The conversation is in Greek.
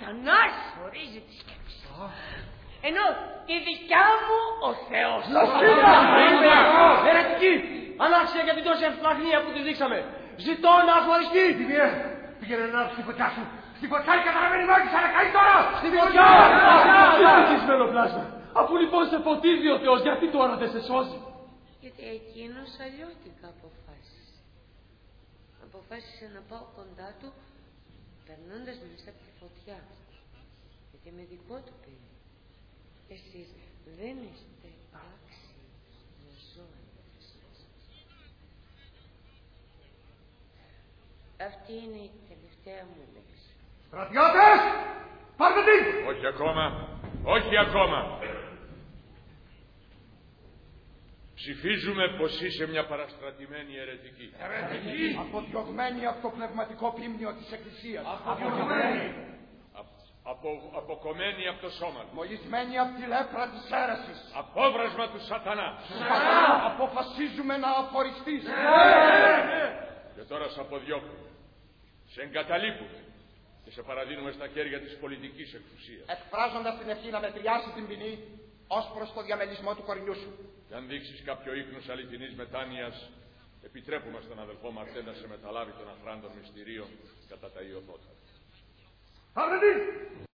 σατανάς ορίζει τη σκέψη. Ενώ τη δικιά μου ο Θεός. Ερετική! Ανάξια για την τόση ευσπλαχνία που της δείξαμε. Ζητώ να ασφαλιστεί. Πήγαινε να έρθει στη φωτιά σου. Στη φωτιά η καταλαβαίνει μόλις θα καεί τώρα. Στη φωτιά! Συσμένο πλάσμα. Αφού λοιπόν σε φωτίζει ο Θεός, γιατί τώρα δεν σε σώζει? Γιατί εκείνος αλλιώτικα αποφάσισε. Αποφάσισε να πάω κοντά του, περνώντας μέσα από τη φωτιά. Γιατί με δικό του παιδί. Εσείς δεν είστε άξιοι να ζω. Αυτή είναι η τελευταία μου λέξη. Στρατιώτες! Πάρτε την! Όχι ακόμα. Όχι ακόμα. Ψηφίζουμε πως είσαι μια παραστρατημένη αιρετική. Αιρετική! Αποδιωγμένη από το πνευματικό πίμνιο της Εκκλησίας. Αποκομμένη από το σώμα του. Μολυσμένη από τη λέπρα της αίρεσης. Απόβρασμα του σατανά. Αποφασίζουμε να αφοριστείς. Και τώρα σε αποδιώκουμε. Σε εγκαταλείπουμε. Και σε παραδίνουμε στα χέρια της πολιτικής εξουσίας. Εκφράζοντας την ευχή να μετριάσει την ποινή ως προς το διαμελισμό του κορινιού σου. Και αν δείξεις κάποιο ίχνος αληθινής μετάνοιας, επιτρέπουμε στον αδελφό Μαρτέ να σε μεταλάβει των αχράντων μυστηρίων κατά τα Ιωθώτα. Πάρτε την!